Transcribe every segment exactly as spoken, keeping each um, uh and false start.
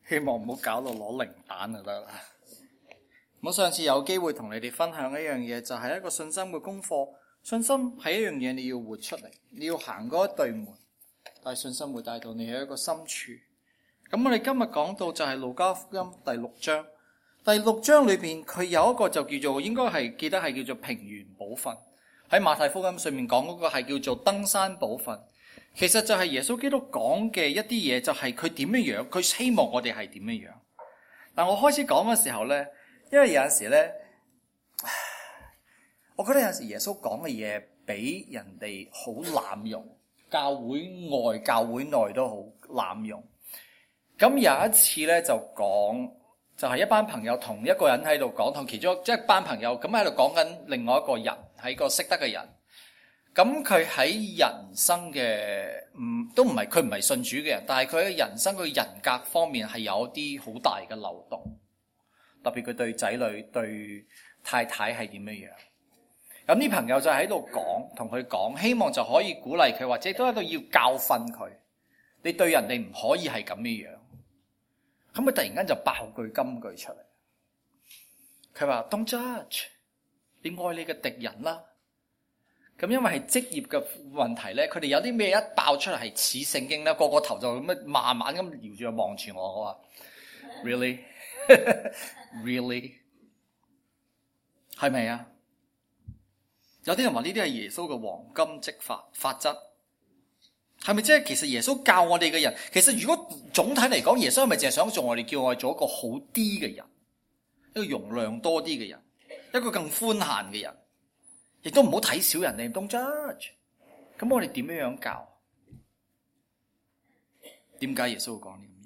希望唔好搞到攞零蛋就得啦。我上次有機會同你哋分享一樣嘢，就係一個信心嘅功課。信心係一樣嘢，你要活出嚟，你要行嗰一對門，但係信心會帶到你去一個深處。咁我哋今日講到就係路加福音第六章。第六章裏邊佢有一個就叫做，應該係記得係叫做平原寶訓。喺馬太福音上面講嗰個係叫做登山寶訓。其實就係耶穌基督講嘅一啲嘢，就係佢點樣樣，佢希望我哋係點樣樣。但我開始講嘅時候咧，因為有陣時咧，我覺得有陣時耶穌講嘅嘢俾人哋好濫用，教會外教會內都好濫用。咁有一次咧就講，就係一班朋友同一個人喺度講，同其中即係一班朋友咁喺度講緊另外一個人，係個識得嘅人。咁佢喺人生嘅，唔都唔係佢唔係信主嘅人，但係佢喺人生佢人格方面係有啲好大嘅漏洞，特別佢對仔女對太太係點樣樣。咁啲朋友就喺度講，同佢講，希望就可以鼓勵佢，或者都喺度要教訓佢。你對人哋唔可以係咁樣樣。咁佢突然間就爆句金句出嚟，佢話 Don't judge， 你愛你嘅敵人啦。咁因為係職業嘅問題咧，佢哋有啲咩一爆出嚟係似聖經咧，個個頭就咁樣慢慢咁搖住望住我，我話 Really？ Really？ 係咪啊？有啲人話呢啲係耶穌嘅黃金職法法則，係咪即係其實耶穌教我哋嘅人，其實如果總體嚟講，耶穌係咪淨係想做我哋，叫我哋做一個好啲嘅人，一個容量多啲嘅人，一個更寬限嘅人？亦都唔好睇小人哋，don't judge。咁我哋點樣樣教？點解耶穌會講呢啲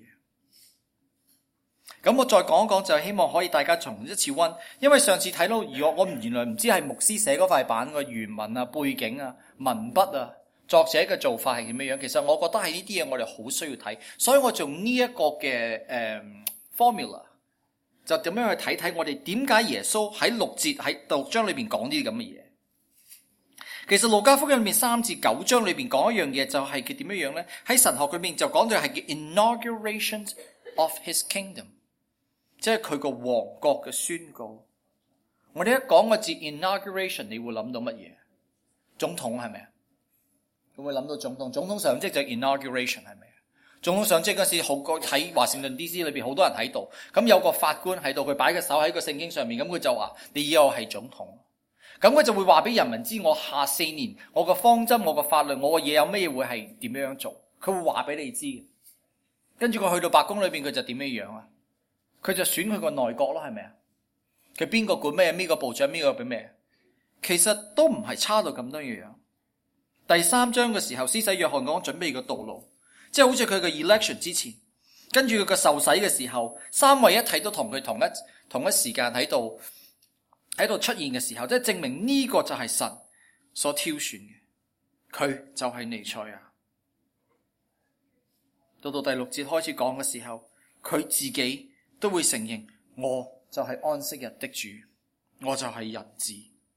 嘢？咁我再講一講，就係希望可以大家重一次溫，因為上次睇到，如果我原來唔知係牧師寫嗰塊板嘅原文啊、背景啊、文筆啊、作者嘅做法係點樣樣。其實我覺得係呢啲嘢我哋好需要睇，所以我做呢一個嘅誒、嗯、formula， 就點樣去睇睇我哋點解耶穌喺六節喺六章裏邊講呢啲咁嘅嘢。其實路加福音裏面三至九章裏邊講一樣嘢，就係佢點樣樣咧？喺神學裏面就講到係叫 inauguration of his kingdom， 即係佢個王國嘅宣告。我哋一講個字 inauguration， 你會諗到乜嘢？總統係咪啊？會唔會諗到總統？總統上職就 inauguration 係咪啊？總統上職嗰時好個喺華盛頓 D C 裏邊好多人喺度，咁有個法官喺度，佢擺個手喺個聖經上面，咁佢就話：你以後係總統。咁佢就會話俾人民知，我下四年我個方針、我個法律、我個嘢有咩會係點樣做，佢會話俾你知嘅。跟住佢去到白宮裏邊，佢就點樣樣啊？佢就選佢個內閣咯，係咪啊？佢邊個管咩？邊個部長？邊個俾咩？其實都唔係差到咁多樣樣。第三章嘅時候，施洗約翰講準備個道路，即係好似佢嘅 election 之前，跟住佢個受洗嘅時候，三位一體都同佢同一同一時間喺度。喺度出現嘅時候，即係證明呢個就係神所挑選嘅，佢就係彌賽亞。到到第六節開始講嘅時候，佢自己都會承認，我就係安息日的主，我就係人子。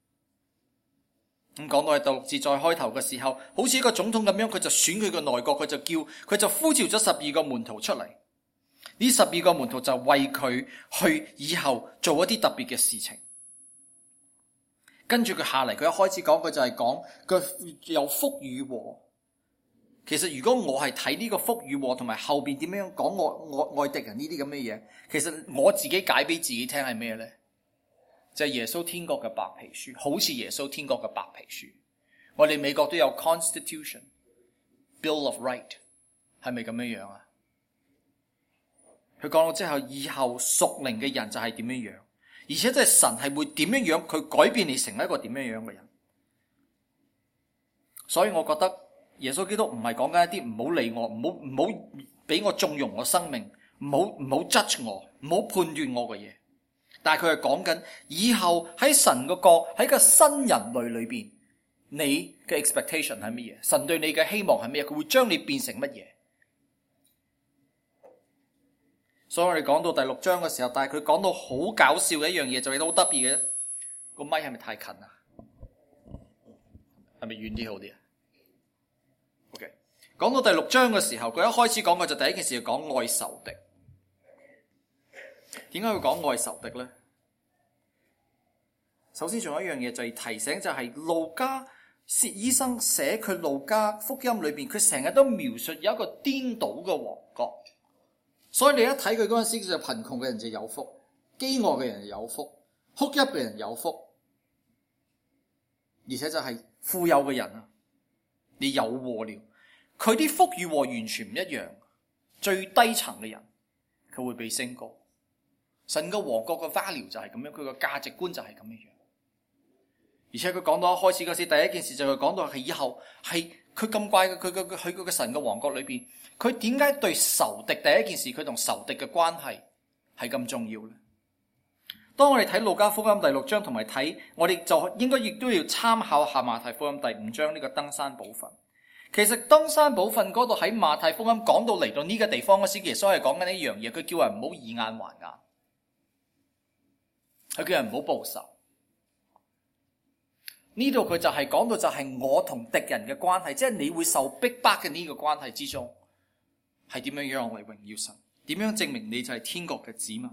咁講到係第六節再開頭嘅時候，好似一個總統咁樣，佢就選佢個內閣，佢就叫佢就呼召咗十二個門徒出嚟。呢十二個門徒就為佢去以後做一啲特別嘅事情。跟住佢下嚟，佢一開始講，佢就係講佢有福與禍。其實如果我係睇呢個福與禍，同埋後邊點樣講我愛愛敵人呢啲咁嘅嘢，其實我自己解俾自己聽係咩咧？就係耶穌天國嘅白皮書，好似耶穌天國嘅白皮書。我哋美國都有 Constitution、Bill of Right， 係咪咁樣樣啊？佢講到之後，以後屬靈嘅人就係點樣樣。而且即係神係會點樣樣，佢改變你成為一個點樣樣嘅人。所以我覺得耶穌基督唔係講緊一啲唔好理我，唔好唔好俾我縱容我生命，唔好唔好 judge我，唔好判斷我嘅嘢。但係佢係講緊以後喺神個國，喺個新人類裏邊，你嘅 expectation 係乜嘢？神對你嘅希望係乜嘢？佢會將你變成乜嘢？所以我哋講到第六章嘅時候，但係佢講到好搞笑嘅一樣嘢，就係好特別嘅。個咪係咪太近啊？係咪遠啲好啲啊 ？OK，講到第六章嘅時候，佢一開始講嘅就第一件事就講愛仇敵。 點解會講愛仇敵呢？首先仲有一樣嘢就係提醒，就係路加薛醫生寫佢路加福音裏邊，佢成日都描述有一個顛倒嘅王國。所以你一睇佢嗰陣時，就貧窮嘅人就有福，飢餓嘅人有福，哭泣嘅人有福，而且就係富有嘅人啊，你有禍了。佢啲福與禍完全唔一樣，最低層嘅人佢會被升高。神嘅王國嘅 value 就係咁樣，佢個價值觀就係咁樣。而且佢講到一開始嗰時，第一件事就係講到係以後係佢咁怪嘅，佢佢佢佢個神嘅王國裏邊，佢點解對仇敵第一件事佢同仇敵嘅關係係咁重要呢？當我哋睇路加福音第六章同埋睇，我哋就應該亦都要參考下馬太福音第五章呢個登山寶訓。其實登山寶訓嗰度喺馬太福音講到嚟到呢個地方嗰時，耶穌係講緊一樣嘢，佢叫人唔好以眼還眼，佢叫人唔好報仇。呢度佢就係講到就係我同敵人嘅關係，即係你會受逼迫嘅呢個關係之中，係點樣樣嚟榮耀神？點樣證明你就係天國嘅子民？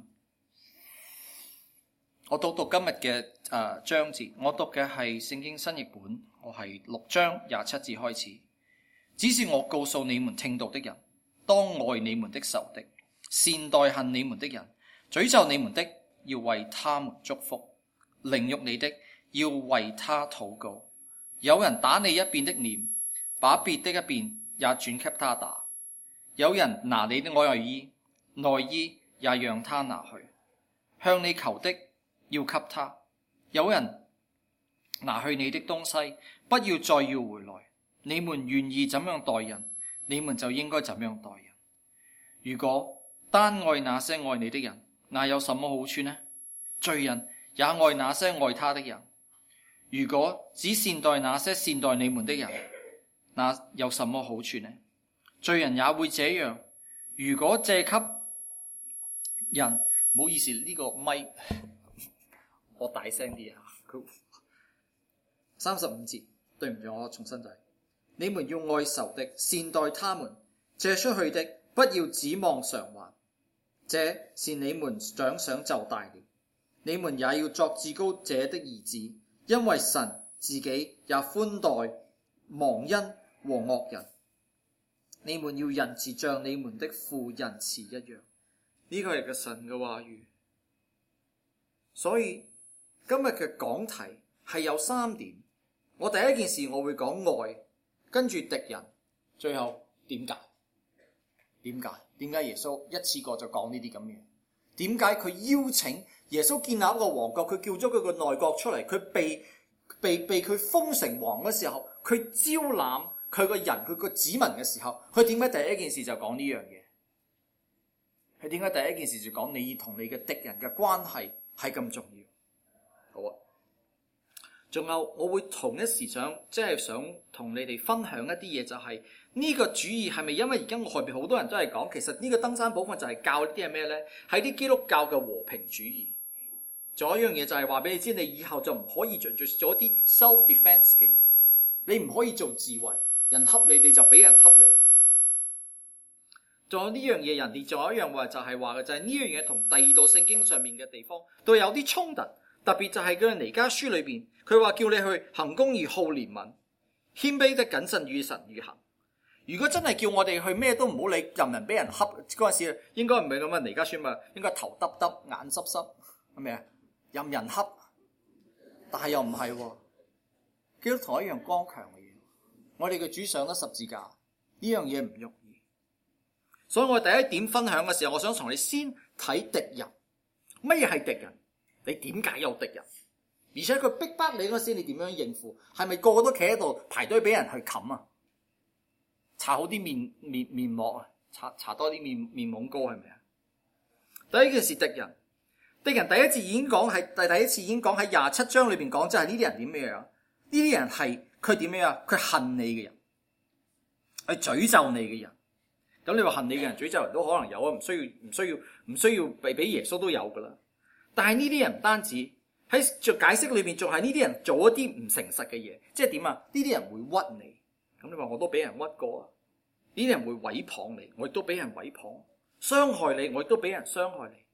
我讀讀今日嘅誒章節，我讀嘅係聖經新譯本，我係六章廿七節開始。只是我告訴你們聽道的人，當愛你們的仇敵，善待恨你們的人，詛咒你們的，要為他們祝福，凌辱你的，要為他禱告。有人打你一邊的臉，把別的一邊也轉給他打。有人拿你的外衣，內衣也讓他拿去。向你求的，要給他。有人拿去你的東西，不要再要回來。你們願意怎樣待人，你們就應該怎樣待人。如果單愛那些愛你的人，那有什麼好處呢？罪人也愛那些愛他的人。如果只善待那些善待你們的人，那有什麼好處呢？罪人也會這樣。如果借給人，唔好意思，呢個咪我大聲啲啊！三十五節，對唔住，我重新就係、是：你們要愛仇敵，善待他們，借出去的不要指望償還，這是你們獎賞就大了。你們也要作至高者的兒子，因為神自己也寬待忘恩和惡人。你們要仁慈，像你們的父仁慈一樣。呢個係個神嘅話語。所以今日嘅講題係有三點。我第一件事我會講愛，跟住敵人，最後點解？點解？點解耶穌一次過就講呢啲咁嘅嘢？點解佢邀請耶穌建立一個王國？佢叫咗佢個內閣出嚟，佢被被被佢封成王嘅時候，佢招攬佢個人，佢個子民嘅時候，佢點解第一件事就講呢樣嘢？佢點解第一件事就講你同你嘅敵人嘅關係係咁重要？好啊，仲有我會同一時想即係想同你哋分享一啲嘢，就係呢個主義係咪因為而家外邊好多人都係講，其實呢個登山寶訓就係教啲係咩呢？係啲基督教嘅和平主義。仲有一樣嘢就係話俾你知，你以後就唔可以做做啲 self defense 嘅嘢，你唔可以做自衛，人恰你你就俾人恰你啦。仲有呢樣嘢，人哋仲有一樣話就係話嘅就係呢樣嘢同第二道聖經上面嘅地方都有啲衝突，特別就係佢彌迦書裏邊，佢話叫你去行公義、好憐憫、謙卑得謹慎與神與行。如果真係叫我哋去咩都唔好理，任人俾人恰嗰陣時，應該唔係咁啊！彌迦書嘛，應該頭耷耷、眼濕濕，係咪啊？任人恰，但係又唔係喎。基督徒一樣剛強嘅嘢，我哋嘅主上咗十字架，呢樣嘢唔容易。所以我第一點分享嘅時候，我想從你先睇敵人。乜嘢係敵人？你點解有敵人？而且佢逼迫你嗰時，你點樣應付？係咪個個都企喺度排隊俾人去冚啊？搽好啲面面面膜啊，搽搽多啲面面膜膏係咪啊？第一件事，敵人，敵人第一次已經講係第第一次已經講喺廿七章裏邊講，就係呢啲人點樣？呢啲人係佢點樣？佢恨你嘅人，佢詛咒你嘅人。咁你話恨你嘅人詛咒人都可能有啊，唔需要唔需要唔需要俾俾耶穌都有噶啦。但係呢啲人唔單止喺做解釋裏邊，仲係呢啲人做一啲唔誠實嘅嘢，即係點啊？呢啲人會屈你，咁你話我都俾人屈過啊？呢啲人會毀謗你，我亦都俾人毀謗；傷害你，我亦都俾人傷害你。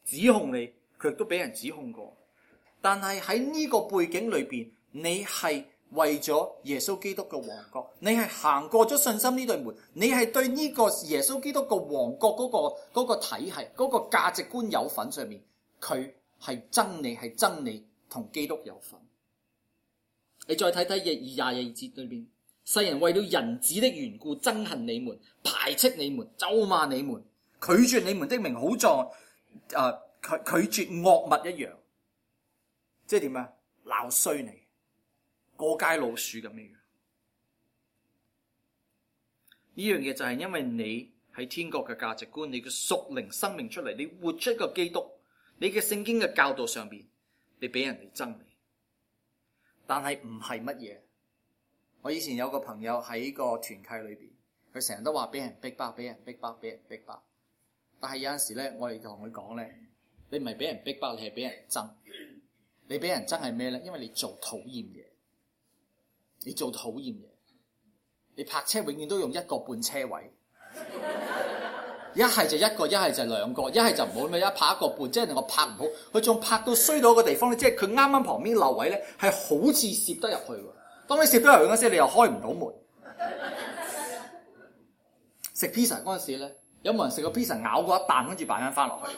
指控你，佢亦都俾人指控過。但係喺呢個背景裏邊，你係為咗耶穌基督嘅王國，你係行過咗信心呢對門，你係對呢個耶穌基督嘅王國嗰個嗰個體系嗰個價值觀有份上面，佢係憎你，係憎你同基督有份。你再睇睇二廿二節裏邊，世人為了人子的緣故憎恨你們，排斥你們，咒罵你們，拒絕你們的名，好像誒拒拒絕惡物一樣。即係點啊？鬧衰你，過街老鼠咁樣。呢樣嘢就係因為你喺天國嘅價值觀，你嘅屬靈生命出嚟，你活出一個基督，你嘅聖經嘅教導上邊，你俾人哋憎你。但係唔係乜嘢？我以前有個朋友喺個團契裏邊，佢成日都話俾人逼迫，俾人逼迫，俾人逼迫。但係有陣時咧，我哋同佢講咧，你唔係俾人逼迫，你係俾人憎。你俾人憎係咩咧？因為你做討厭嘢，你做討厭嘢，你泊車永遠都用一個半車位，一係就一個，一係就兩個，一係就唔好咩，一泊一個半，即係我泊唔好，佢仲泊到衰到一個地方咧，即係佢啱啱旁邊漏位咧，係好似攝得入去喎。當你攝得入去嗰時，你又開唔到門。食 pizza 嗰陣時咧，有冇人食個 pizza 咬過一啖，跟住擺翻翻落去？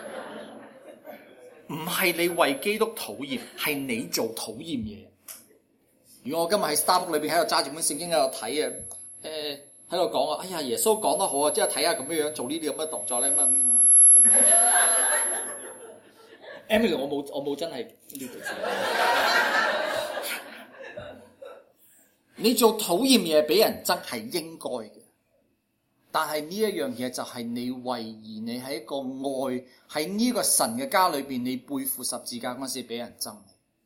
唔係你為基督討厭，係你做討厭嘢。如果我今日喺 Starbucks 裏邊喺度揸住本聖經喺度睇啊，誒喺度講啊，哎呀耶穌講得好啊，即係睇下咁樣樣做呢啲咁嘅動作咧咁啊。Emily， 我冇我冇真係呢度。你做討厭嘢俾人憎係應該嘅。但係呢一樣嘢就係你為義，你喺一個愛喺呢個神嘅家裏邊，你背負十字架嗰時俾人憎，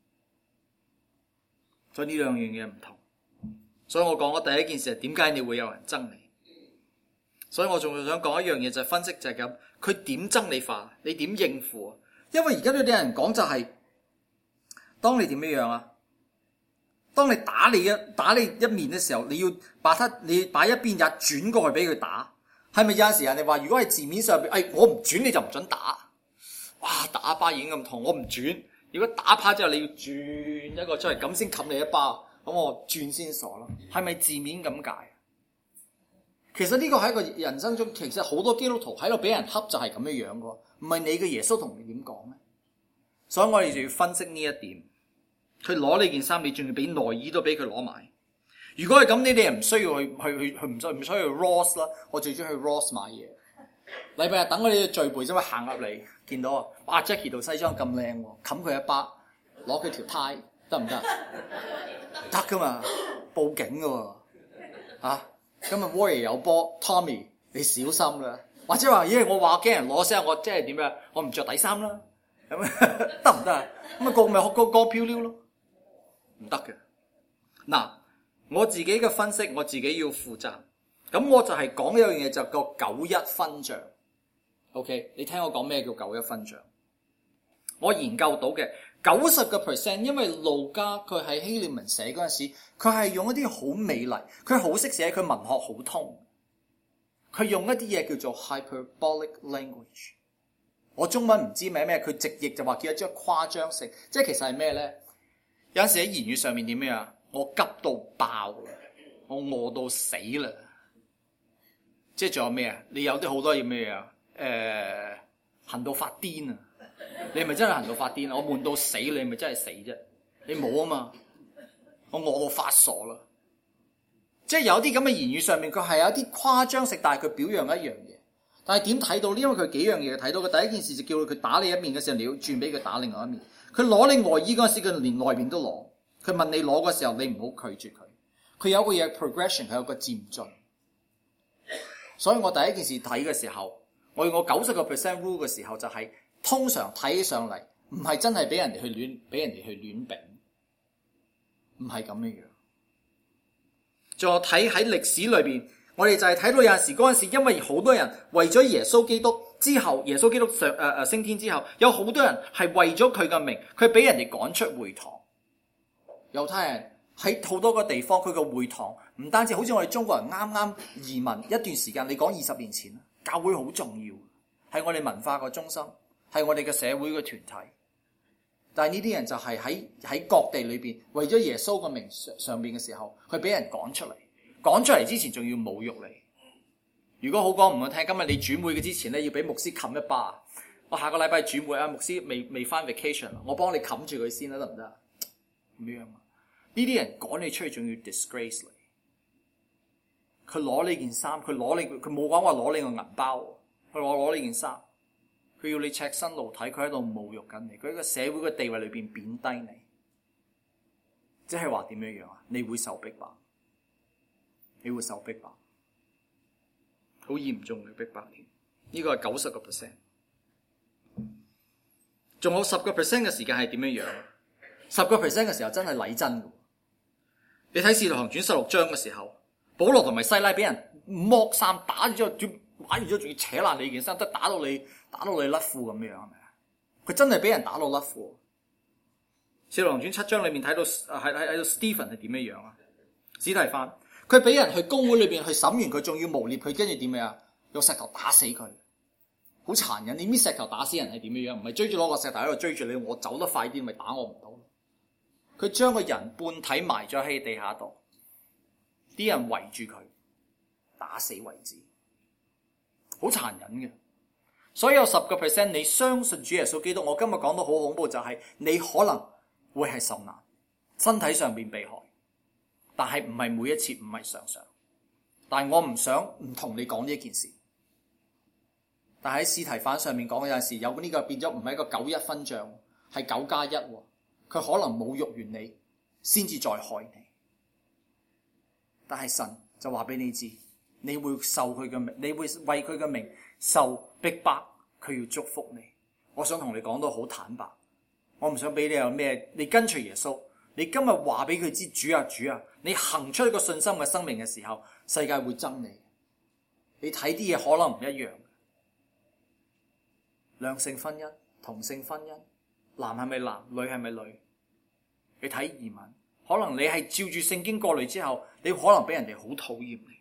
所以呢兩樣嘢唔同。所以我講嘅第一件事係點解你會有人憎你？所以我仲想講一樣嘢就係分析就係咁，佢點憎你法，你點應付啊？因為而家都有啲人講就係、是，當你點樣樣啊？當你打你一打你一面嘅時候，你要把他你把一邊也轉過去俾佢打，係咪有陣時人哋話如果係字面上邊，哎我唔轉你就唔准打，哇打一巴已經咁痛，我唔轉，如果打趴之後你要轉一個出嚟咁先冚你一巴，咁我轉先傻咯，係咪字面咁解？其實呢個係一個人生中，其實好多基督徒喺度俾人恰就係咁樣樣噶，唔係你嘅耶穌同你點講咩？所以我哋就要分析呢一點。佢攞你件衫，你仲要俾內衣都俾佢攞埋。如果係咁，你哋唔需要去去去去唔需唔需要去 Ross 啦。我最中意去 Ross 買嘢。禮拜日等我哋聚會啫嘛，行入嚟見到啊，哇 Jackie 套西裝咁靚喎，冚佢一巴，攞佢條呔得唔得？得噶嘛，報警噶喎。啊，今日 Warrior 有波 ，Tommy 你小心啦。或者話，咦，我話驚人攞聲，我即係點樣？我唔着底衫啦，咁得唔得啊？咁啊個咪學個個漂溜咯。唔得嘅。嗱，我自己嘅分析，我自己要負責。咁我就係講一樣嘢，就個九一分賬。OK， 你聽我講咩叫九一分賬？我研究到嘅九十個 percent， 因為路加佢喺希臘文寫嗰陣時，佢係用一啲好美麗，佢好識寫，佢文學好通，佢用一啲嘢叫做 hyperbolic language。我中文唔知名咩，佢直譯就話叫一張誇張性，即係其實係咩咧？有陣時喺言語上面點樣啊？我急到爆啦，我餓到死啦，即係仲有咩啊？你有啲好多嘢咩啊？誒、呃，行到發癲啊！你係咪真係行到發癲啊？我悶到死，你係咪真係死啫？你冇啊嘛？我餓到發傻啦！即係有啲咁嘅言語上面，佢係有啲誇張性，但係佢表揚一樣嘢。但係點睇到呢？因為佢幾樣嘢睇到嘅。第一件事就叫佢打你一面嘅時候，你要轉俾佢打另外一面。佢攞你外衣嗰陣時，佢連內面都攞。佢問你攞嘅時候，你唔好拒絕佢。佢有個嘢 progression， 佢有個漸進。所以我第一件事睇嘅時候，我用我九十個 percent rule 嘅時候，就係、是、通常睇起上嚟唔係真係俾人哋去亂，俾人哋去亂餅，唔係咁樣樣。再睇喺歷史裏邊，我哋就係睇到有陣時嗰陣時，因為好多人為咗耶穌基督之後，耶穌基督上誒誒升天之後，有好多人係為咗佢嘅名，佢俾人哋趕出會堂。猶太人喺好多個地方，佢個會堂唔單止好似我哋中國人啱啱移民一段時間，你講二十年前，教會好重要，係我哋文化個中心。 係我哋嘅社會嘅團體。但係呢啲人就係喺喺各地裏邊為咗耶穌個名上上邊嘅時候，佢俾人趕出嚟，趕出嚟之前仲要侮辱你。如果好講唔好聽，今日你主會嘅之前咧，要俾牧師冚一巴。我下個禮拜主會啊，牧師未未翻 vacation， 我幫你冚住佢先啦，得唔得？咁樣啊？呢啲人趕你出去，仲要 disgrace 你。佢攞你件衫，佢攞你，佢冇講話攞你個銀包，佢攞攞你件衫，佢要你赤身露體，佢喺度侮辱緊你，佢喺個社會嘅地位裏邊貶低你，即係話點樣樣啊？你會受逼迫，你會受逼迫，好嚴重嘅逼迫添。呢個係九十個 percent， 仲有十個 percent 嘅時間係點樣樣？十個 percent 嘅時候真係禮真嘅。你睇《使徒行傳》十六章嘅時候。保羅同埋西拉俾人剝衫打完之後，打完之後仲要扯爛你件衫，得打到你打到你甩褲咁樣，係咪啊？佢真係俾人打到甩褲。使徒行傳七章裏面睇到，喺喺喺度 Stephen 係點樣樣啊？史提反，佢俾人去公會裏邊去審完佢，仲要誣衊佢，跟住點樣啊？用石頭打死佢，好殘忍！你搣石頭打死人係點樣樣？唔係追住攞個石頭喺度追住你，我走得快啲，咪打我唔到。佢將個人半體埋咗喺地下度。啲人圍住佢，打死為止，好殘忍嘅。所以有十個 percent 你相信主耶穌基督，我今日講到好恐怖，就係你可能會係受難，身體上面被害，但係唔係每一次，唔係常常。但係我唔想唔同你講呢一件事。但係喺司提反上面講嘅有陣時，有呢個變咗唔係一個九一分賬，係九加一，佢可能侮辱完你，先至再害你。但係神就話俾你知，你會受佢嘅名，你會為佢嘅名受逼迫，佢要祝福你。我想同你講到好坦白，我唔想俾你有咩，你跟隨耶穌，你今日話俾佢知，主啊主啊，你行出一個信心嘅生命嘅時候，世界會憎你。你睇啲嘢可能唔一樣，兩性婚姻、同性婚姻，男係咪男，女係咪女？你睇移民。可能你係照住聖經過嚟之後，你可能俾人哋好討厭你。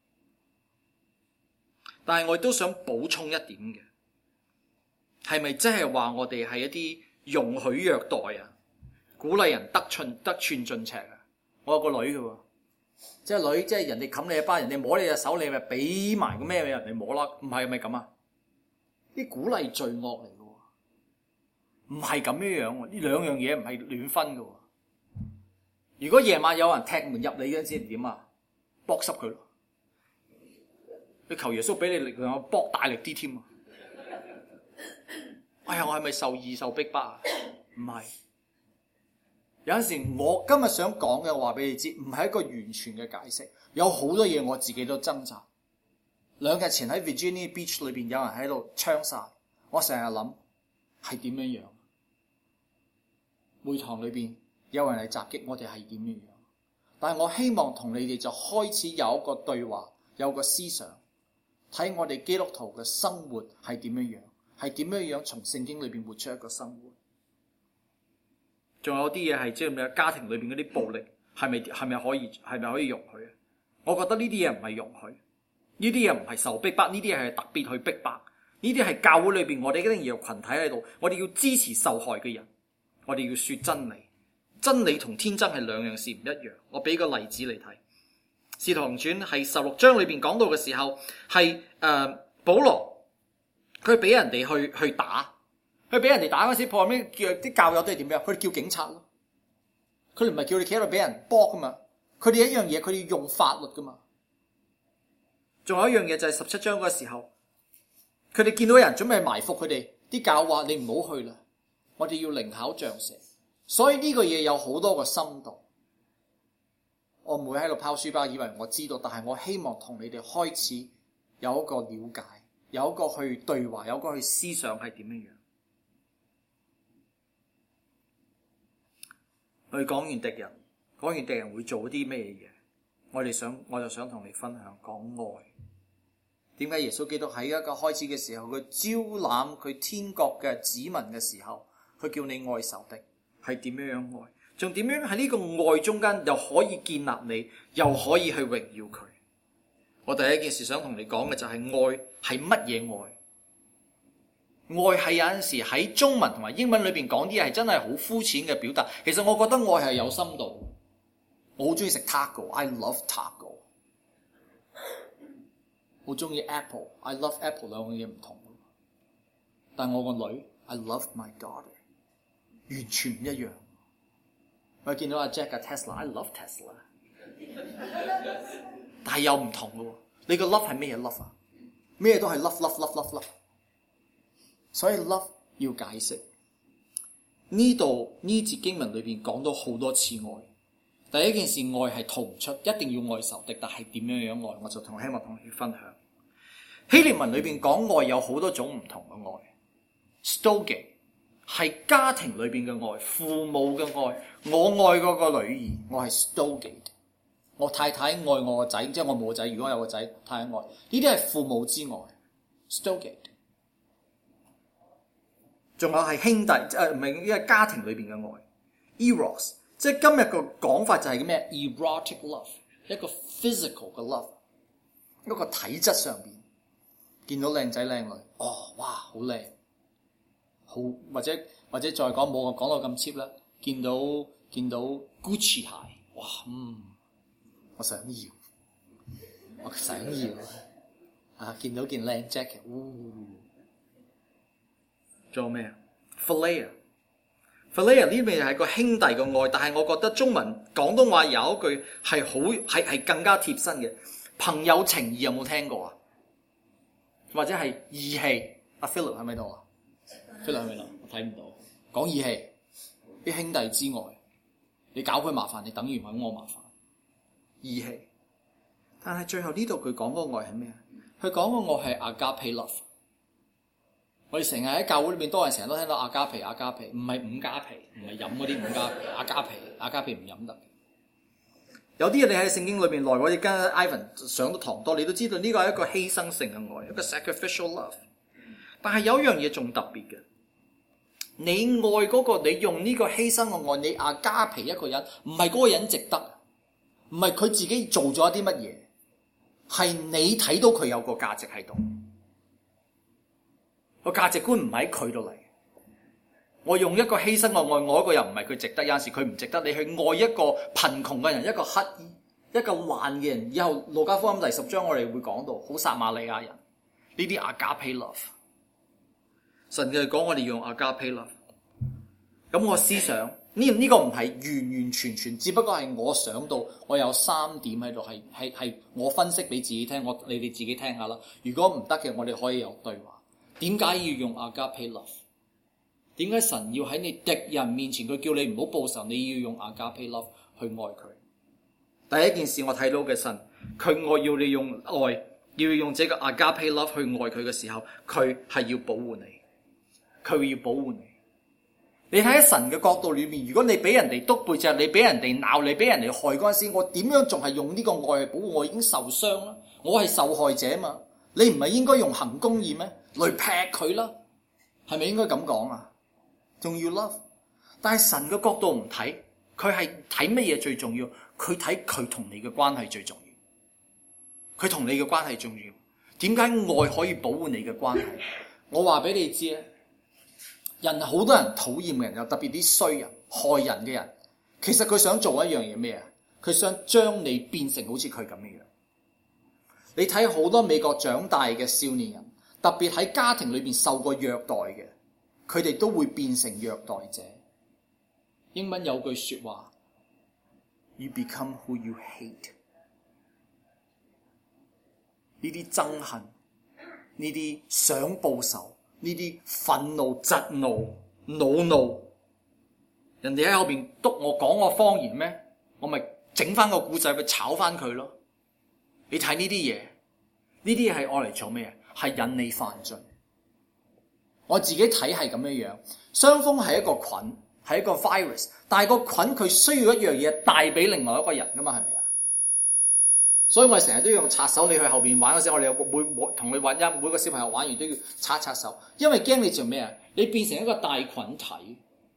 但係我亦都想補充一點嘅，係咪真係話我哋係一啲容許虐待啊，鼓勵人得寸得寸進尺啊？我有個女嘅，即係女，即係人哋冚你一巴，人哋摸你隻手，你咪俾埋個咩俾人哋摸啦？唔係咪咁啊？啲鼓勵罪惡嚟嘅，唔係咁樣樣。呢兩樣嘢唔係亂分嘅。如果夜晚有人踢門入你嗰陣時點啊？搏濕佢咯！你求耶穌俾你力量，我搏大力啲添啊！哎呀，我係咪受義受逼迫啊？唔係。有陣時我今日想講嘅話俾你知，唔係一個完全嘅解釋，有好多嘢我自己都掙扎。兩日前喺 Virginia Beach 裏邊有人喺度槍殺，我成日諗係點樣樣？會堂裏邊有人嚟襲擊我哋係點樣樣？但係我希望同你哋就開始有一個對話，有個思想，睇我哋基督徒嘅生活係點樣樣，係點樣樣從聖經裏邊活出一個生活。仲有啲嘢係即係家庭裏邊嗰啲暴力，係咪係咪可以係咪可以容許啊？我覺得呢啲嘢唔係容許，呢啲嘢唔係受逼迫，呢啲嘢係特別去逼迫，呢啲係教會裏邊我哋一定要有群體喺度，我哋要支持受害嘅人，我哋要說真理。真理同天真係兩樣事唔一樣。我俾個例子你睇，《使徒行傳》係十六章裏邊講到嘅時候，係誒、呃、保羅佢俾人哋去去打，佢俾人哋打嗰時，破咩叫啲教友都係點樣？佢哋叫警察咯，佢哋唔係叫你企喺度俾人搏噶嘛，佢哋一樣嘢，佢哋用法律噶嘛。仲有一樣嘢就係十七章嗰個時候，佢哋見到人準備埋伏佢哋，啲教話你唔好去啦，我哋要靈巧像蛇。所以呢個嘢有好多個深度，我唔會喺度拋書包，以為我知道，但係我希望同你哋開始有一個了解，有一個去對話，有一個去思想係點樣樣。我哋講完敵人，講完敵人會做啲咩嘢，我哋想我就想同你分享講愛。點解耶穌基督喺一個開始嘅時候，佢招攬佢天國嘅子民嘅時候，佢叫你愛仇敵？係點樣樣愛？仲點樣喺呢個愛中間又可以建立你，又可以去榮耀佢？我第一件事想同你講嘅就係愛係乜嘢愛？ 愛係有陣時喺中文同埋英文裏邊講啲嘢係真係好膚淺嘅表達。其實我覺得愛係有深度。我好中意食 taco，I love taco。好中意 apple，I love apple， 兩樣嘢唔同。但我個女 ，I love my daughter， 完全唔一樣。我見到阿 Jack 嘅 Tesla，I love Tesla， 但係又唔同嘅喎。你個 love 係咩嘢 love 啊？咩都係 love love love love love。所以 love 要解釋。呢度呢節經文裏邊講到好多次愛。第一件事，愛係逃唔出，一定要愛仇敵，但係點樣樣愛，我就同希望同你分享。希臘文裏邊講愛有好多種唔同嘅愛。Storge 係家庭裏邊嘅愛，父母嘅愛。我愛嗰個女兒，我係 Storge。我太太愛我個仔，即係我冇個仔，如果有個仔，太太愛。呢啲係父母之愛 ，Storge。仲有係兄弟，誒唔係呢個家庭裏邊嘅愛 ，Eros。即係今日個講法就係咩 erotic love， 一個 physical 嘅 love， 一個體質上邊見到靚仔靚女，哦，哇，好靚，好或者或者再講冇我講到咁 cheap 啦，見到見到 Gucci 鞋，哇，嗯，我想要，我想要啊！見到件靚 jacket， 嗚，仲有咩啊 ？Philia。Philia 呢邊係個兄弟嘅愛，但係我覺得中文廣東話有一句係好係係更加貼身嘅，朋友情義有冇聽過啊？或者係義氣？阿 Philip 喺咪度啊 ？Philip 喺咪度？我睇唔到。講義氣，啲兄弟之愛，你搞佢麻煩，你等於揾我麻煩。義氣，但係最後呢度佢講嗰個愛係咩啊？佢講個愛係 agape love。我哋成日喺教會裏面，多人成日都聽到阿加皮、阿加皮，唔係五加皮，唔係飲嗰啲五加皮，阿加皮、阿加皮唔飲得。有啲嘢你喺聖經裏面來，我哋跟 Ivan 上到堂多，你都知道呢個係一個犧牲性嘅愛，一個 sacrificial love。但係有一樣嘢仲特別嘅，你愛嗰個，你用呢個犧牲嘅愛，你阿加皮一個人，唔係嗰個人值得，唔係佢自己做咗一啲乜嘢，係你睇到佢有個價值喺度。個價值觀唔喺佢度嚟，我用一個犧牲我愛我一個人，唔係佢值得，有陣時佢唔值得。你去愛一個貧窮嘅人，一個乞兒，一個患嘅人。以後路加福音第十章我哋會講到，好撒瑪利亞人呢啲阿加皮 love。神嘅講我哋用阿加皮 love。咁我思想呢呢個唔係完完全全，只不過係我想到我有三點喺度，係係係我分析俾自己聽，我你哋自己聽下啦。如果唔得嘅，我哋可以有對話。點解要用 agape love？ 點解神要喺你敵人面前，佢叫你唔好報仇，你要用 agape love 去愛佢？第一件事我睇到嘅神，佢愛要你用愛，要用這個 agape love 去愛佢嘅時候，佢係要保護你，佢要保護你。你睇喺神嘅角度裏面，如果你俾人哋督背脊，你俾人哋鬧，你俾人哋害嗰陣時，我點樣仲係用呢個愛去保護？我已經受傷啦，我係受害者嘛。你唔係應該用行公義咩？嚟劈佢啦，係咪應該咁講啊？仲要 love， 但係神嘅角度唔睇，佢係睇乜嘢最重要？佢睇佢同你嘅關係最重要，佢同你嘅關係重要。點解愛可以保護你嘅關係？我話俾你知咧，人好多人討厭嘅人，又特別啲衰人、害人嘅人，其實佢想做一樣嘢咩啊？佢想將你變成好似佢咁嘅樣。你睇好多美國長大嘅少年人，特別喺家庭裏邊受過虐待嘅，佢哋都會變成虐待者。英文有句說話 ，You become who you hate。呢啲憎恨，呢啲想報仇，呢啲憤怒、嫉怒、惱怒，人哋喺後邊督我講我方言咩？我咪整翻個故仔去炒翻佢咯。你睇呢啲嘢，呢啲嘢係愛嚟做咩？係引你犯罪。我自己睇係咁樣樣，傷風係一個菌，係一個 virus， 但係個菌佢需要一樣嘢帶俾另外一個人噶嘛，係咪啊？所以我哋成日都要用擦手，你去後邊玩嗰時，我哋有每每同你玩一每個小朋友玩完都要擦一擦手，因為驚你做咩啊？你變成一個大菌體，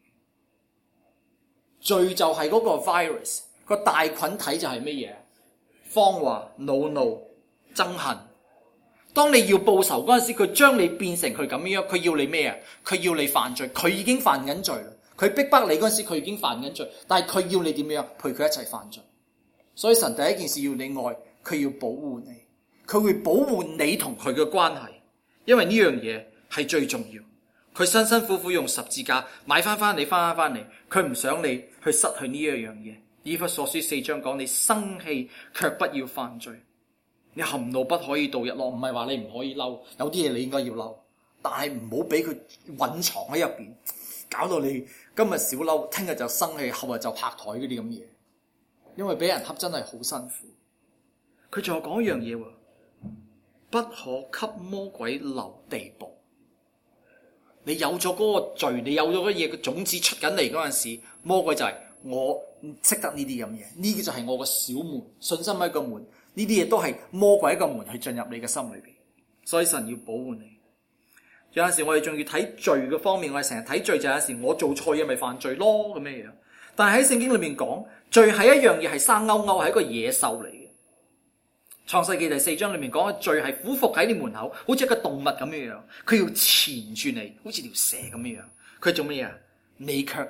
罪就係嗰個 virus， 個大菌體就係乜嘢？謊話、惱怒、憎恨， 當你要報仇嗰陣時，佢將你變成佢咁樣，佢要你咩啊？佢要你犯罪，佢已經犯緊罪啦。佢逼迫你嗰陣時，佢已經犯緊罪，但係佢要你點樣？陪佢一齊犯罪。所以神第一件事要你愛，佢要保護你，佢會保護你同佢嘅關係，因為呢樣嘢係最重要。佢辛辛苦苦用十字架買翻翻你翻翻翻嚟，佢唔想你去失去呢一樣嘢。以弗所書四章講，你生氣卻不要犯罪，你含怒不可以度日落。唔係話你唔可以嬲，有啲嘢你應該要嬲，但係唔好俾佢隱藏喺入邊，搞到你今日小嬲，聽日就生氣，後日就拍台嗰啲咁嘢。因為俾人恰真係好辛苦。佢仲有講一樣嘢喎，不可給魔鬼留地步。你有咗嗰個罪，你有咗嗰嘢嘅種子出緊嚟嗰陣時，魔鬼就係、是、我識得呢啲咁嘢，呢啲就係我個小門，信心係一個門，呢啲嘢都係魔鬼一個門去進入你嘅心裏邊。所以神要保護你。有陣時我哋仲要睇罪嘅方面，我哋成日睇罪就有陣時我做錯嘢咪犯罪咯咁樣樣。但係喺聖經裏面講，罪係一樣嘢係生勾勾，係一個野獸嚟嘅。創世記第四章裏面講嘅罪係俯伏喺你門口，好似一個動物咁樣樣，佢要纏住你，好似條蛇咁樣樣。佢做乜嘢啊？你卻要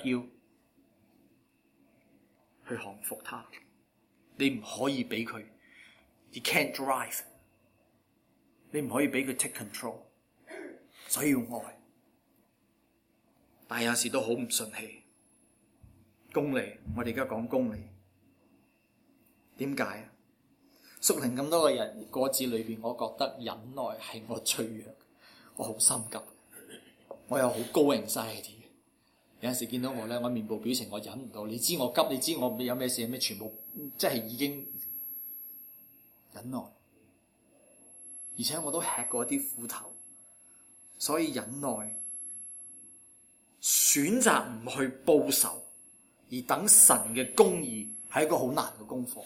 去降服他，你唔可以俾佢 ，you can't drive， 你唔可以俾佢 take control， 所以要愛。但係有時都好唔順氣。公理，我哋而家講公理，點解啊？屬靈咁多個人果子裏邊，我覺得忍耐係我最弱，我好心急，我又好高anxiety。有陣時見到我咧，我面部表情我忍唔到，你知我急，你知我有咩事，有咩全部即係已經忍耐，而且我都吃過一啲苦頭，所以忍耐，選擇唔去報仇。而等神嘅公義係一個好難嘅功課，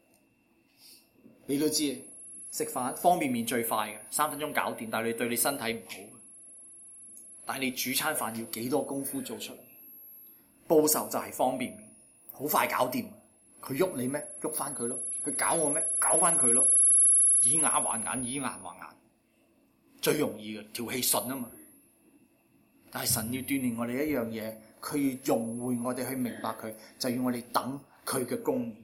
你都知食飯方便麵最快嘅，三分鐘搞掂，但係你對你身體唔好。但係你煮餐飯要幾多功夫做出嚟？報仇就係方便麵，好快搞掂。佢喐你咩？喐翻佢咯。佢搞我咩？搞翻佢咯。以牙還眼，以牙還眼，最容易嘅，條氣順啊嘛。但係神要鍛鍊我哋一樣嘢。佢要融會我哋去明白佢，就要我哋等佢嘅公義，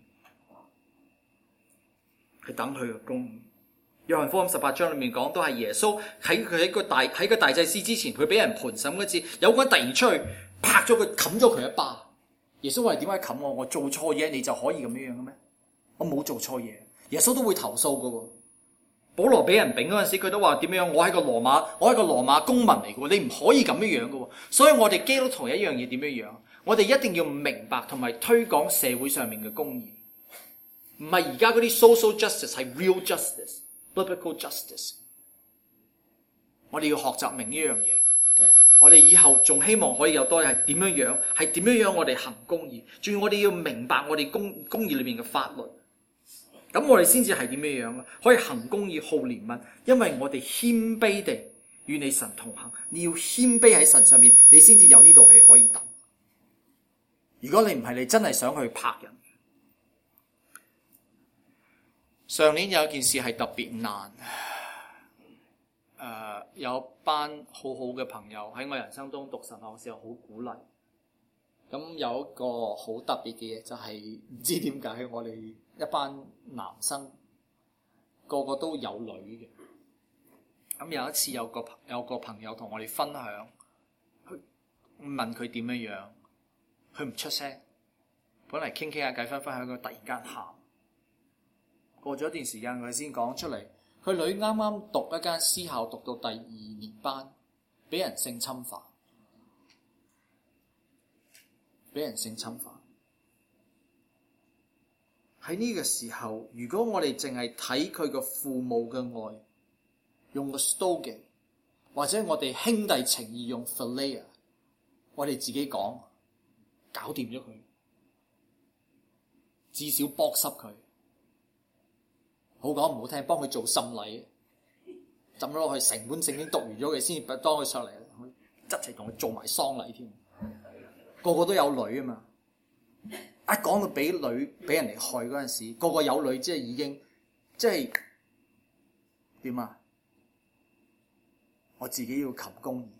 去等佢嘅公義。約翰福音十八章裏面講，都係耶穌喺佢喺個大喺個大祭司之前，佢俾人盤審嗰次，有個人突然出去拍咗佢，冚咗佢一巴。耶穌話：點解冚我？我做錯嘢，你就可以咁樣樣嘅咩？我冇做錯嘢，耶穌都會投訴噶喎。保羅俾人丙嗰陣時，佢都話點樣？我係個羅馬，我係個羅馬公民嚟嘅，你唔可以咁樣樣嘅。所以我哋基督徒一樣嘢點樣樣？我哋一定要明白同埋推廣社會上面嘅公義，唔係而家嗰啲 social justice， 係 real justice、biblical justice。我哋要學習明呢樣嘢，我哋以後仲希望可以有多係點樣樣，係點樣樣我哋行公義，仲要我哋要明白我哋公公義裏面嘅法律。咁我哋先至係點樣樣啊？可以行公義、好憐憫，因為我哋謙卑地與你神同行。你要謙卑喺神上面，你先至有呢道氣可以等。如果你唔係，你真係想去拍人。上年有一件事係特別難，誒、呃，有班好好嘅朋友喺我人生中讀神學嘅時候好鼓勵。咁有一個好特別嘅嘢，就係唔知點解我哋一班男生個個都有女嘅。咁有一次有個有個朋友同我哋分享，去問佢點樣樣，佢唔出聲。本嚟傾傾下偈，分分享佢突然間喊。過咗一段時間，佢先講出嚟，佢女啱啱讀一間私校，讀到第二年班，俾人性侵犯。俾人性侵犯，喺呢個時候，如果我哋淨係睇佢個父母嘅愛，用個 storge， 或者我哋兄弟情義用 philia， 我哋自己講，搞掂咗佢，至少剝濕佢，好講唔好聽，幫佢做浸禮，浸咗落去，成本聖經讀完咗佢先至當佢上嚟，一齊同佢做埋喪禮添。個個都有女啊嘛，一講到俾女俾人哋害嗰陣時，個個有女即係已經即係點啊？ 我自己要求公義。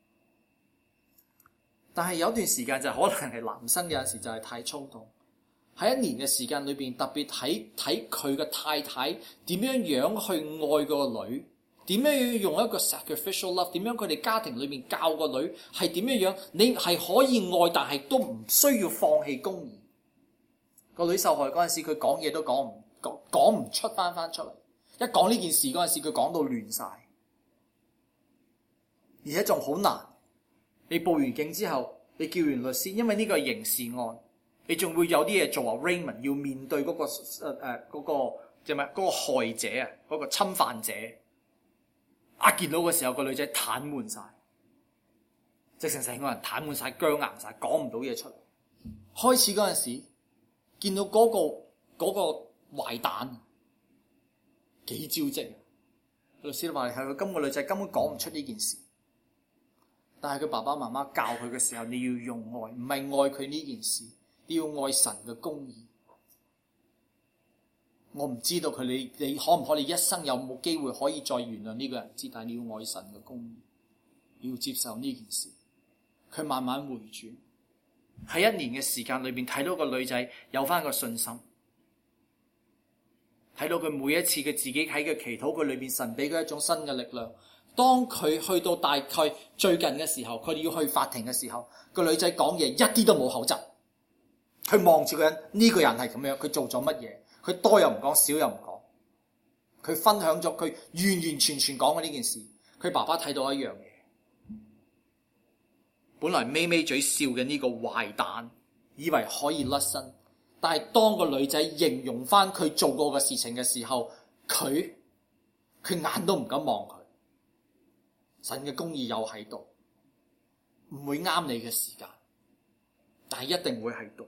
但係有段時間就可能係男生有陣時就係太衝動，喺一年嘅時間裏邊，特別睇睇佢嘅太太點樣樣去愛個女，點樣樣用一個 sacrificial love， 點樣佢哋家庭裏面教個女係點樣樣，你係可以愛，但係都唔需要放棄公義。個女受害嗰陣時，佢講嘢都講唔講講唔出翻翻出嚟，一講呢件事嗰陣時，佢講到亂晒，而且仲好難。你報完警之後，你叫完律師，因為呢個係刑事案，你仲會有啲嘢做啊。Raymond 要面對嗰、嗰個誒誒嗰個叫咩？嗰、嗰個害者啊，嗰、嗰個侵犯者。一見到嘅時候，個女仔癱瘓晒，直成成個人癱瘓晒、僵硬晒，講唔到嘢出嚟。開始嗰陣時，見到嗰、嗰個嗰、嗰個壞蛋幾招積，律師都話係佢今個女仔根本講唔出呢件事。但係佢爸爸媽媽教佢嘅時候，你要用愛，唔係愛佢呢件事，你要愛神嘅公義。我唔知道佢你你可唔可以一生有冇機會可以再原諒呢個人知，但係你要愛神嘅公義，要接受呢件事。佢慢慢回轉，喺一年嘅時間裏邊睇到個女仔有翻個信心，睇到佢每一次嘅自己喺嘅祈禱佢裏邊，神俾佢一種新嘅力量。當佢去到大概最近嘅時候，佢哋要去法庭嘅時候，個女仔講嘢一啲都冇口窒，佢望住個人，呢個人係咁樣，佢做咗乜嘢？佢多又唔講，少又唔講，佢分享咗佢完完全全講嘅呢件事。佢爸爸睇到一樣嘢，本來咪咪嘴笑嘅呢個壞蛋，以為可以甩身，但係當個女仔形容翻佢做過嘅事情嘅時候，佢佢眼都唔敢望佢。神嘅公義又喺度，唔會啱你嘅時間，但係一定會喺度。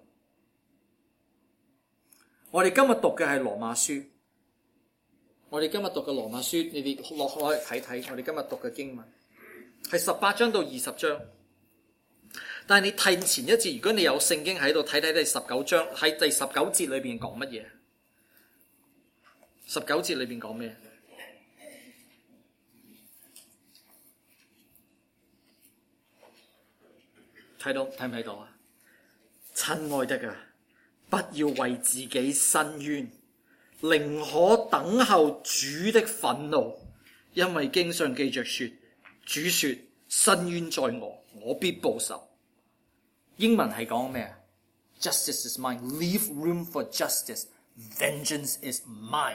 我哋今日讀嘅係羅馬書，我哋今日讀嘅羅馬書，你哋落落去睇睇，我哋今日讀嘅經文係十八章到二十章。但係你睇前一節，如果你有聖經喺度睇睇第十九章，喺第十九節裏邊講乜嘢？十九節裏邊講咩？睇到睇唔睇到啊？親愛的啊，不要為自己申冤，寧可等候主的憤怒，因為經上記着說，主說：申冤在我，我必報仇。英文係講咩啊？ Justice is mine. Leave room for justice. Vengeance is mine.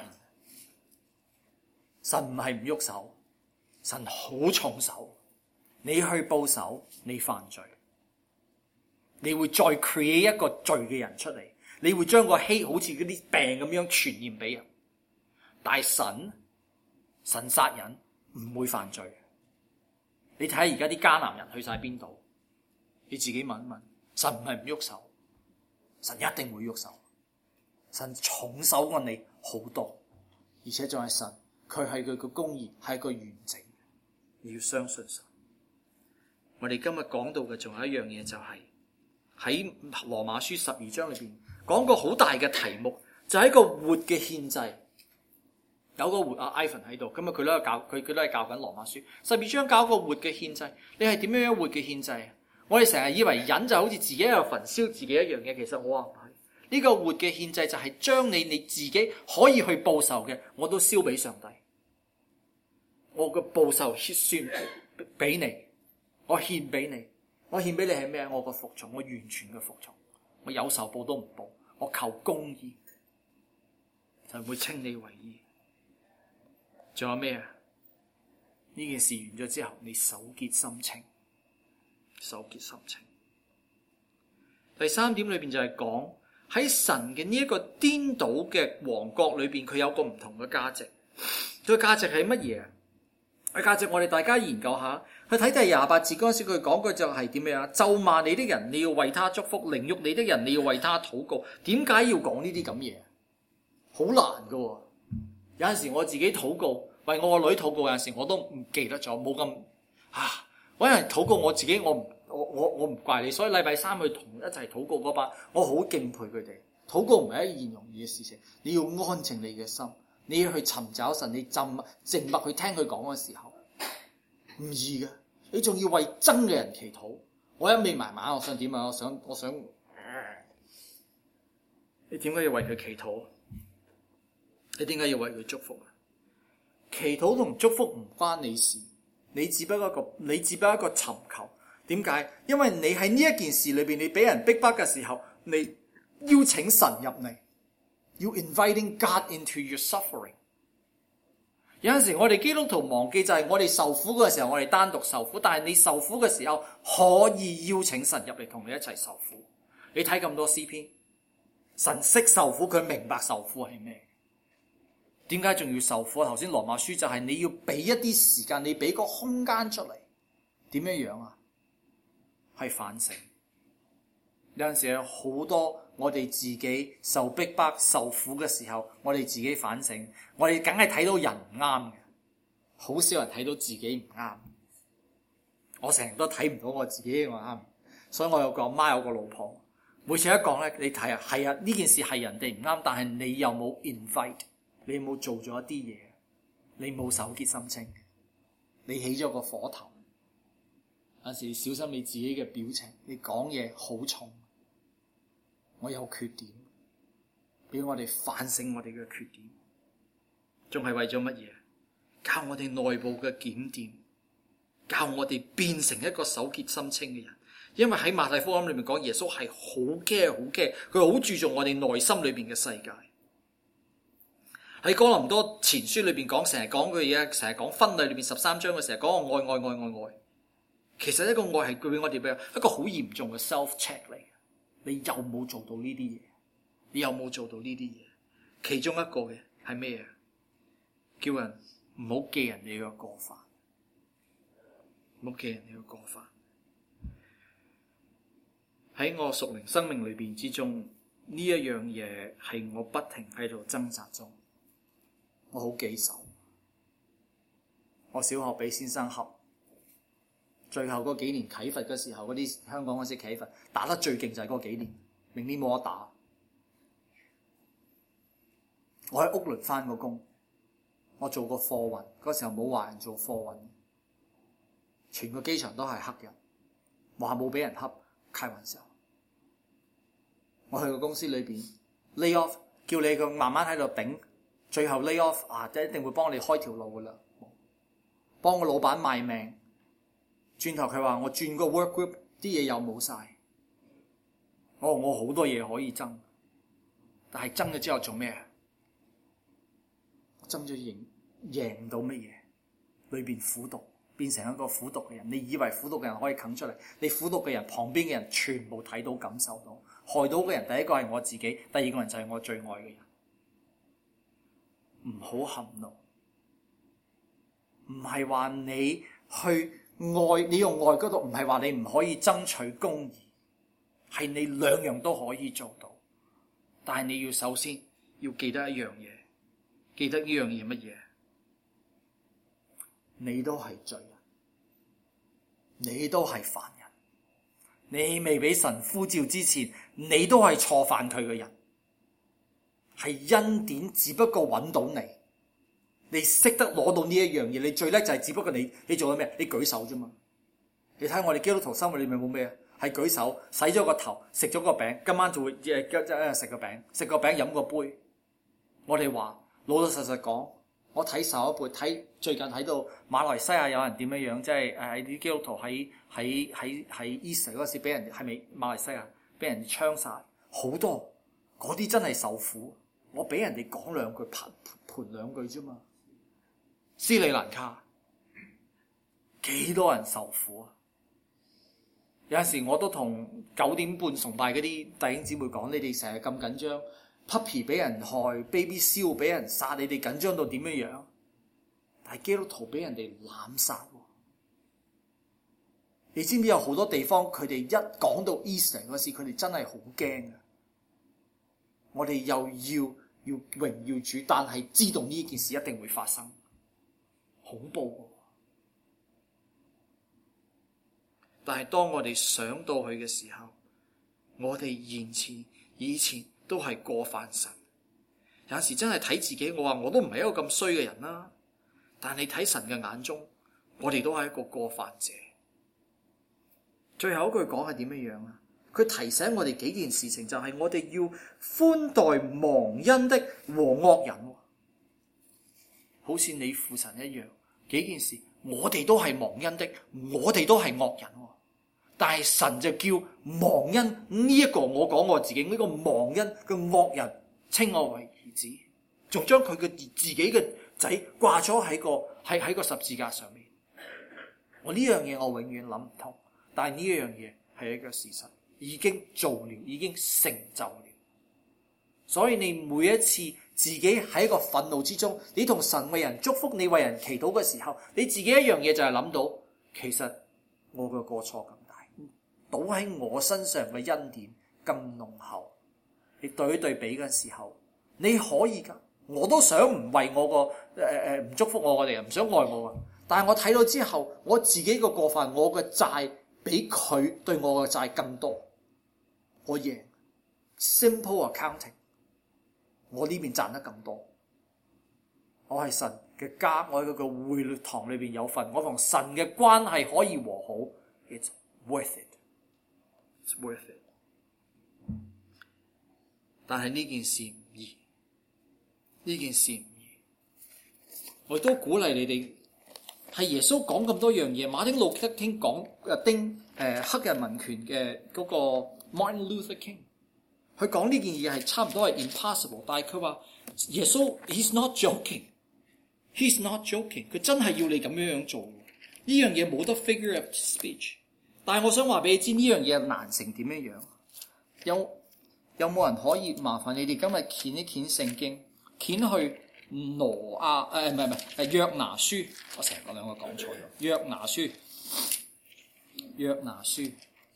神唔係唔喐手，神好重手。你去報仇，你犯罪。你會再 create 一個罪嘅人出嚟，你會將個希好似嗰啲病咁樣傳染俾人。但係神神殺人唔會犯罪。你睇下而家啲迦南人去晒邊度？你自己問一問，神唔係唔喐手，神一定會喐手。神重手過你好多，而且仲係神，佢係佢嘅公義，係個完整。你要相信神。我哋今日講到嘅仲有一樣嘢，就係喺羅馬書十二章裏邊講個好大嘅題目，就係、是、一個活嘅獻祭。有個活阿 Ivan 喺度，今日佢都係教佢，佢都係教緊羅馬書十二章，搞個活嘅獻祭。你係點樣樣活嘅獻祭啊？我哋成日以為人就好似自己喺度焚燒自己一樣嘢，其實我話唔係。呢、這個活嘅獻祭就係將你你自己可以去報仇嘅，我都燒俾上帝。我嘅報仇算俾你，我獻俾你。我獻俾你係咩？我個服從，我完全嘅服從，我有仇報都唔報，我求公義，就會稱你為義。仲有咩啊？呢件事完咗之後，你手潔心清，手潔心清。第三點裏邊就係講喺神嘅呢一個顛倒嘅王國裏邊，佢有個唔同嘅價值。佢嘅價值係乜嘢啊？佢價值我哋大家研究下。去睇第廿八節嗰陣時，佢講句就係點樣啊？咒罵你的人，你要為他祝福；凌辱你的人，你要為他禱告。點解要講呢啲咁嘢？好難噶、哦。有陣時我自己禱告，為我個女禱告，有陣時我都唔記得咗，冇咁啊。我有人禱告我自己，我唔我我我唔怪你。所以禮拜三去同一齊禱告嗰班，我好敬佩佢哋。禱告唔係一件容易嘅事情，你要安靜你嘅心，你要去尋找神，你靜靜默去聽佢講嘅時候。 唔易嘅，你仲要為憎嘅人祈禱。我一味埋埋，我想點啊？我想我想，你點解要為佢祈禱？你點解要為佢祝福啊？祈禱同祝福唔關你事，你只不過一個，你只不過一個尋求。點解？因為你喺呢一件事裏邊，你俾人逼迫嘅時候，你邀請神入嚟，要 inviting God into your suffering。有陣時我哋基督徒忘記就係我哋受苦嘅時候，我哋單獨受苦，但係你受苦嘅時候可以邀請神入嚟同你一齊受苦。你睇咁多詩篇，神識受苦，佢明白受苦係咩？點解仲要受苦？頭先羅馬書就係你要俾一啲時間，你俾個空間出嚟。點樣樣啊？係反省。有陣時有好多我哋自己受逼迫、受苦嘅時候，我哋自己反省，我哋梗係睇到人唔啱嘅，好少人睇到自己唔啱。我成日都睇唔到我自己我啱，所以我有個阿媽有個老婆，每次一講咧，你睇啊，係啊，呢件事係人哋唔啱，但係你有冇 invite？ 你有冇做咗一啲嘢？你冇手潔心清，你起咗個火頭。有時小心你自己嘅表情，你講嘢好重。我有缺點，俾我哋反省我哋嘅缺點，仲係為咗乜嘢？教我哋內部嘅檢點，教我哋變成一個手潔心清嘅人。因為喺馬太福音裏面講，耶穌係好驚好驚，佢好注重我哋內心裏邊嘅世界。喺哥林多前書裏邊講，成日講句嘢，成日講婚禮裏邊十三章嘅成日講個愛愛愛愛愛。其實一個愛係俾我哋咩？一個好嚴重嘅 self check 嚟。你有冇做到呢啲嘢？你有冇做到呢啲嘢？其中一個嘅係咩嘢？叫人唔好記人哋嘅過犯，唔好記人哋嘅過犯。喺我屬靈生命裏邊之中，呢一樣嘢係我不停喺度掙扎中。我好記仇。我小學俾先生恰。最後嗰幾年啟罰嘅時候，嗰啲香港嗰啲啟罰打得最勁就係嗰幾年，明年冇得打。我喺屋崙返過工，我做過貨運，嗰時候冇話人做貨運，全個機場都係黑人，話冇俾人恰，開玩笑。我去個公司裏邊 lay off， 叫你佢慢慢喺度頂，最後 lay off 啊，一定會幫你開條路噶啦，幫個老闆賣命。轉頭佢話我轉個 work group， 啲嘢又冇晒。我話我好多嘢可以爭，但係爭咗之後做咩啊？我爭咗贏贏唔到乜嘢？裏邊苦毒，變成一個苦毒嘅人。你以為苦毒嘅人可以啃出嚟？你苦毒嘅人旁邊嘅人全部睇到感受到，害到嘅人第一個係我自己，第二個人就係我最愛嘅人。唔好含怒，唔係話你去。愛，你用愛嗰度唔係話你唔可以爭取公義，係你兩樣都可以做到，但係你要首先要記得一樣嘢，記得呢樣嘢乜嘢？你都係罪人，你都係犯人，你未俾神呼召之前，你都係錯犯佢嘅人，係恩典只不過揾到你。你識得攞到呢一樣嘢，你最叻就係只不過你你做咗咩？你舉手啫嘛。你睇我哋基督徒生活裏面冇咩啊？係舉手，洗咗個頭，食咗個餅，今晚就會誒誒食個餅，食個餅飲個杯。我哋話老老實實講，我睇上一輩，睇最近睇到馬來西亞有人點樣樣，即係誒啲基督徒喺喺喺喺 Easter 嗰時俾人係咪馬來西亞俾人槍殺好多，嗰啲真係受苦。我俾人哋講兩句盤盤兩句啫嘛。斯里蘭卡幾多人受苦啊？有陣時我都同九點半崇拜嗰啲弟兄姊妹講，你哋成日咁緊張 ，puppy 俾人害 ，baby 燒俾人殺，你哋緊張到點樣樣？但係基督徒俾人哋濫殺，你知唔知有好多地方佢哋一講到 Easter 嗰時，佢哋真係好驚啊！我哋又要要榮耀主，但係知道呢件事一定會發生。恐怖，但係當我哋想到佢嘅時候，我哋以前以前都係過犯神。有時真係睇自己，我話我都唔係一個咁衰嘅人啦。但係你睇神嘅眼中， 我哋都係一個過犯者。最後一句講係點樣樣啊？佢提醒我哋幾件事情，就係我哋要寬待忘恩的和惡人，好似你父神一樣。幾件事，我哋都係忘恩的，我哋都係惡人，但係神就叫忘恩呢一個，我講我自己呢個忘恩嘅惡人，稱我為兒子，仲將佢嘅自己嘅仔掛咗喺個喺喺個十字架上面。我呢樣嘢我永遠諗唔通，但係呢樣嘢係一個事實。已經做了，已經成就了。所以你每一次自己喺一個憤怒之中，你同神為人祝福，你為人祈禱嘅時候，你自己一樣嘢就係諗到，其實我嘅過錯咁大，倒喺我身上嘅恩典咁濃厚。你對一對比嘅時候，你可以噶，我都想唔為我個誒誒唔祝福我嘅人，唔想愛我啊。但係我睇到之後，我自己個過犯，我嘅債比佢對我嘅債更多。我贏 simple accounting， 我呢邊賺得更多。我係神嘅家，我喺嗰個會堂裏邊有份，我同神嘅關係可以和好。It's worth it. It's worth it. 但係呢件事唔易，呢件事唔易。我都鼓勵你哋，係耶穌講咁多樣嘢，馬丁路德金講誒丁誒、呃、黑人民權嘅嗰個 Martin Luther King， 佢講呢件嘢係差唔多係 impossible， 但係佢話耶穌 he's not joking，he's not joking， 佢真係要你咁樣樣做。呢樣嘢冇得 figure of speech， 但係我想話俾你知，呢樣嘢難成點樣樣？有有冇人可以麻煩你哋今日掀一掀聖經，掀去挪亞誒唔係唔係係約拿書，我成日講兩個講錯咗，約拿書，約拿書。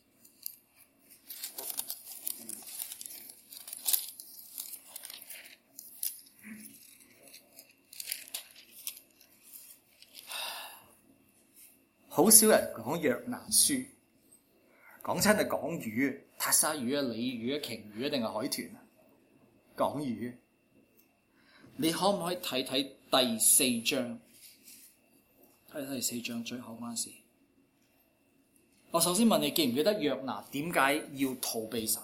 好少人講約拿書，講親係講魚，塔沙魚啊、鯉魚啊、鯨魚啊，定係海豚啊？講魚，你可唔可以睇睇第四章？睇睇第四章最後嗰陣時，我首先問你，記唔記得約拿點解要逃避神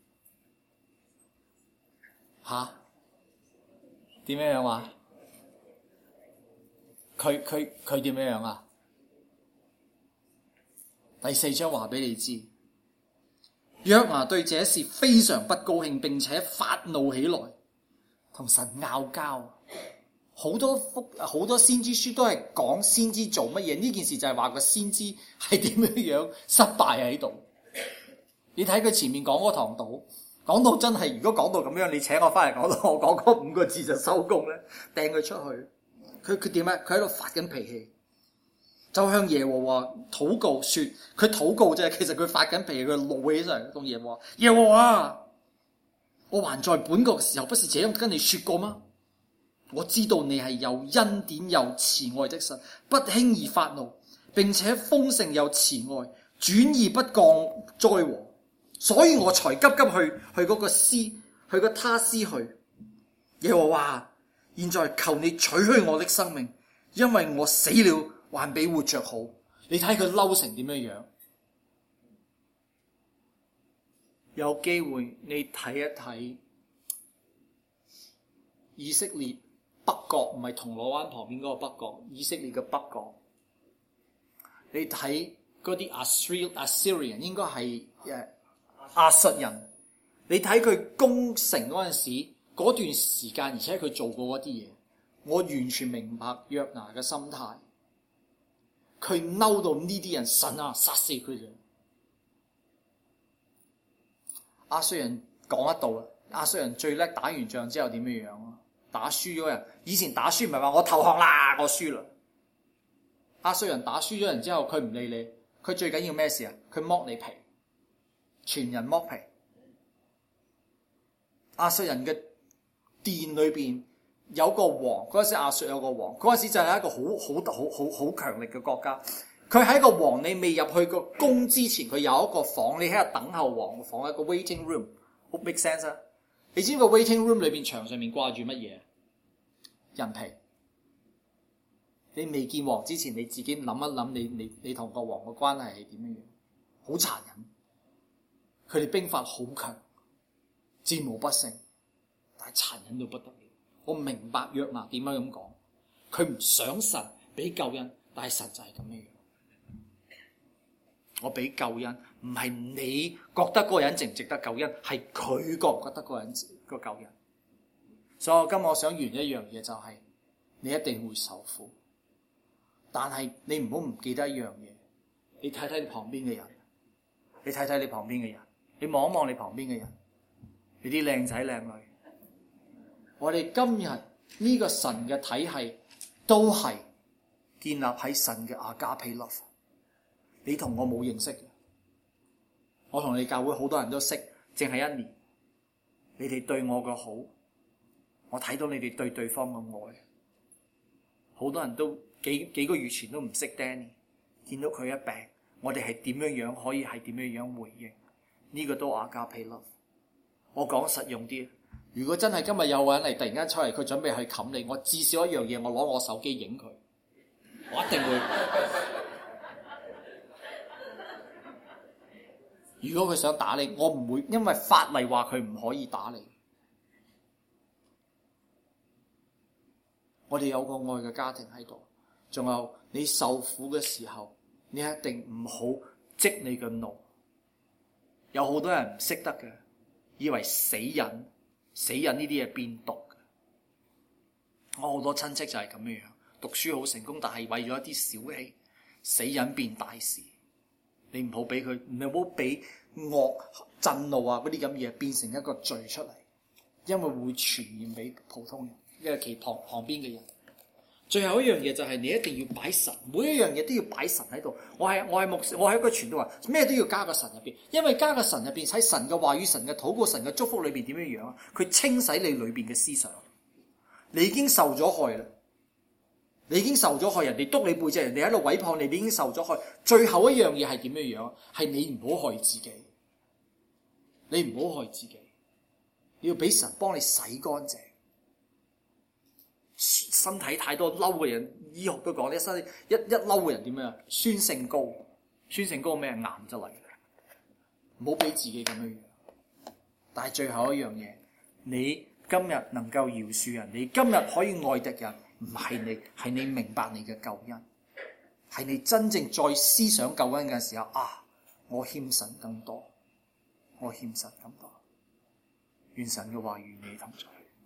啊？吓？點樣樣話？佢佢佢點樣樣啊？第四章話俾你知，約拿對這事非常不高興，並且發怒起來，同神拗交。好多福好多先知書都係講先知做乜嘢，呢件事就係話個先知係點樣樣失敗喺度。你睇佢前面講嗰堂道，講到真係，如果講到咁樣，你請我翻嚟講到我講嗰五個字就收工咧，掟佢出去。佢佢點啊？佢喺度發緊脾氣。就向耶和華禱告說，佢禱告啫，其實佢發緊脾氣，佢怒起上嚟同耶和華，耶和華，我還在本國嘅時候，不是這樣跟你說過嗎？我知道你係有恩典又慈愛的神，不輕易發怒，並且豐盛又慈愛，轉意不降災禍，所以我才急急去去嗰個施去個他施去。耶和華，現在求你取去我的生命，因為我死了還比活着好。你睇佢嬲成點樣樣？有機會你睇一睇以色列北角，唔係銅鑼灣旁邊嗰個北角，以色列嘅北角。你睇嗰啲 Assyrian Assyrian 應該係誒亞述人。你睇佢攻城嗰陣時，嗰段時間，而且佢做過嗰啲嘢，我完全明白約拿嘅心態。佢嬲到呢啲人，神啊，殺死佢哋。亞述人講得到啦，亞述人最叻打完仗之後點樣樣啊？打輸咗人，以前打輸唔係話我投降啦，我輸啦。亞述人打輸咗人之後，佢唔理你，佢最緊要咩事啊？佢剝你皮，全人剝皮。亞述人嘅殿裏邊有個王，嗰陣時亞述有個王，嗰陣時就係一個好好好好好強力嘅國家。佢喺個王你未入去個宮之前，佢有一個房，你喺度等候王嘅房，一個 waiting room， 好 make sense 啊？你知唔知個 waiting room 裏邊牆上面掛住乜嘢？人皮， 你未見王之前，你自己諗一諗，你你你同個王嘅關係係點樣樣？好殘忍，佢哋兵法好強，戰無不勝，但係殘忍到不得了。我明白約拿點樣咁講，佢唔想神俾救恩，但係神就係咁樣樣。我俾救恩，唔係你覺得嗰個人值唔值得救恩，係佢覺唔覺得嗰個人個救恩。所以我今日我想完一樣嘢，就係你一定會受苦，但係你唔好唔記得一樣嘢。你睇睇你旁邊嘅人，你睇睇你旁邊嘅人，你望一望你旁邊嘅人，你啲靚仔靚女。我哋今日呢個神嘅體系都係建立喺神嘅阿加皮 love。你同我冇認識嘅，我同你教會好多人都識，淨係一年。你哋對我嘅好，我睇到你哋對對方嘅愛。好多人都幾幾個月前都唔識 Danny， 見到佢一病，我哋係點樣樣可以係點樣樣回應？呢、這個都阿加皮 love。我講實用啲，如果真係今日有個人嚟突然間出嚟，佢準備去冚你，我至少一樣嘢，我攞我手機影佢，我一定會。如果佢想打你，我唔會，因為法例話佢唔可以打你。我哋有個愛嘅家庭喺度，仲有你受苦嘅時候，你一定唔好積你嘅怒。有好多人唔識得嘅，以為死人死人呢啲嘢變毒嘅。我好多親戚就係咁樣樣，讀書好成功，但係為咗一啲小氣，死人變大事。你唔好俾佢，唔好俾惡震怒啊嗰啲咁嘢變成一個罪出嚟，因為會傳染俾普通人，因為其旁旁邊嘅人。最後一樣嘢就係你一定要擺神，每一樣嘢都要擺神喺度。我係我係牧師，我係一個傳道人，咩都要加個神入邊，因為加個神入邊喺神嘅話語、神嘅禱告、神嘅祝福裏邊點樣樣啊？佢清洗你裏邊嘅思想，你已經受咗害啦。你已經受咗害，人哋督你背脊，人哋喺度毀謗你，你已經受咗害。最後一樣嘢係點樣樣？係你唔好害自己，你唔好害自己，你要俾神幫你洗乾淨。身體太多嬲嘅人，醫學都講咧，身體一一嬲嘅人點樣？酸性高，酸性高咩？癌就嚟。唔好俾自己咁樣樣。但係最後一樣嘢，你今日能夠饒恕人，你今日可以愛敵人。唔係你，係你明白你嘅救恩，係你真正在思想救恩嘅時候啊！我欠神更多，我欠神更多，願神嘅話與你同在。